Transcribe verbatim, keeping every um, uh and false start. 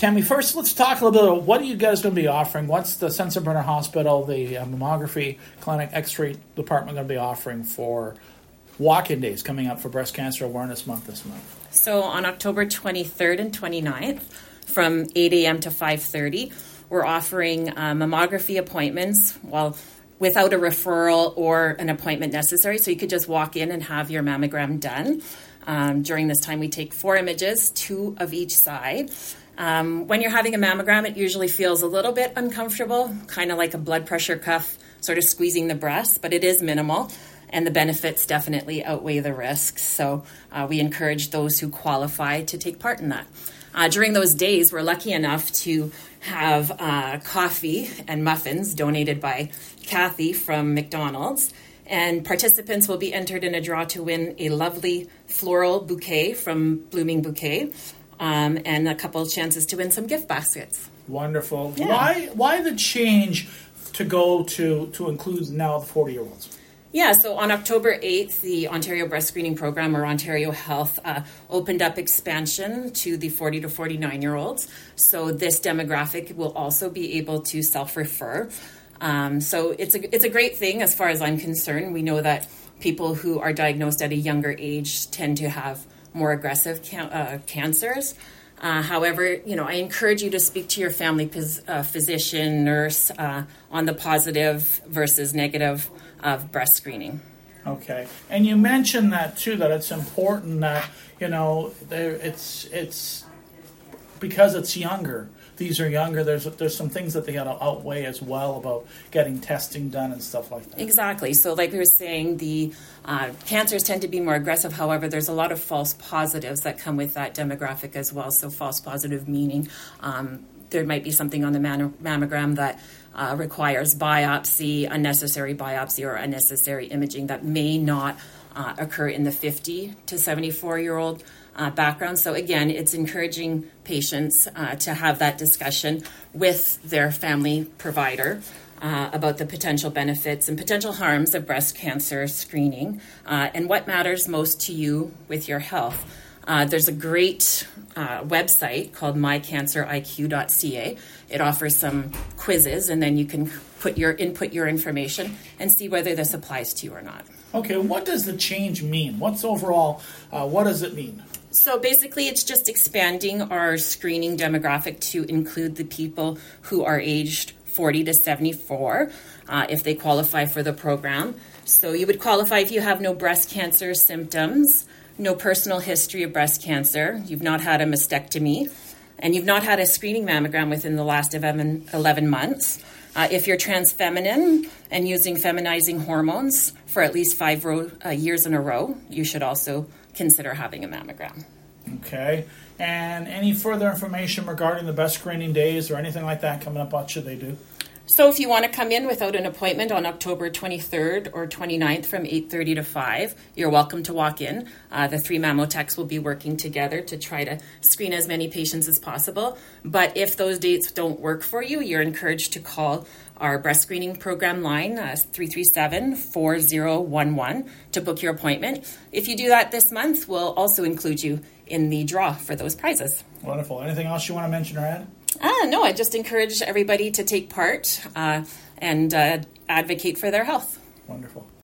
Tammy, first let's talk a little bit about what are you guys going to be offering? What's the Sensenbrenner Brenner Hospital, the uh, mammography clinic, X-ray department going to be offering for walk-in days coming up for Breast Cancer Awareness Month this month? So on October twenty-third and twenty-ninth, from eight a.m. to five thirty, we're offering uh, mammography appointments, well, without a referral or an appointment necessary. So you could just walk in and have your mammogram done. Um, during this time, we take four images, two of each side. Um, when you're having a mammogram, it usually feels a little bit uncomfortable, kind of like a blood pressure cuff, sort of squeezing the breast, but it is minimal, and the benefits definitely outweigh the risks. So uh, we encourage those who qualify to take part in that. Uh, during those days, we're lucky enough to have uh, coffee and muffins donated by Kathy from McDonald's. And participants will be entered in a draw to win a lovely floral bouquet from Blooming Bouquet, um, and a couple of chances to win some gift baskets. Wonderful. Yeah. Why why the change to go to, to include now the forty-year-olds? Yeah, so on October eighth, the Ontario Breast Screening Program, or Ontario Health, uh, opened up expansion to the forty to forty-nine-year-olds. So this demographic will also be able to self-refer. Um, so it's a, it's a great thing as far as I'm concerned. We know that people who are diagnosed at a younger age tend to have more aggressive can- uh, cancers. Uh, however, you know, I encourage you to speak to your family phys- uh, physician, nurse uh, on the positive versus negative of breast screening. Okay, and you mentioned that too, that it's important that, you know, there it's it's because it's younger. These are younger. There's there's some things that they got to outweigh as well about getting testing done and stuff like that. Exactly. So, like we were saying, the uh, cancers tend to be more aggressive. However, there's a lot of false positives that come with that demographic as well. So, false positive meaning um, there might be something on the man- mammogram that uh, requires biopsy, unnecessary biopsy, or unnecessary imaging that may not uh, occur in the fifty to seventy-four year old uh, background. So again, it's encouraging patients uh, to have that discussion with their family provider uh, about the potential benefits and potential harms of breast cancer screening uh, and what matters most to you with your health. Uh, there's a great uh, website called my cancer I Q dot C A. It offers some quizzes, and then you can put your input your information and see whether this applies to you or not. Okay, what does the change mean? What's overall, uh, what does it mean? So basically, it's just expanding our screening demographic to include the people who are aged forty to seventy-four, uh, if they qualify for the program. So you would qualify if you have no breast cancer symptoms, no personal history of breast cancer, you've not had a mastectomy, and you've not had a screening mammogram within the last eleven months. Uh, if you're trans feminine and using feminizing hormones for at least five ro- uh, years in a row, you should also consider having a mammogram. Okay. And any further information regarding the breast screening days or anything like that coming up, what should they do? So if you want to come in without an appointment on October twenty-third or twenty-ninth from eight thirty to five, you're welcome to walk in. Uh, the three mammotechs will be working together to try to screen as many patients as possible. But if those dates don't work for you, you're encouraged to call our breast screening program line, uh, three three seven, four zero one one, to book your appointment. If you do that this month, we'll also include you in the draw for those prizes. Wonderful. Anything else you want to mention or add? Ah, no, I just encourage everybody to take part uh, and uh, advocate for their health. Wonderful.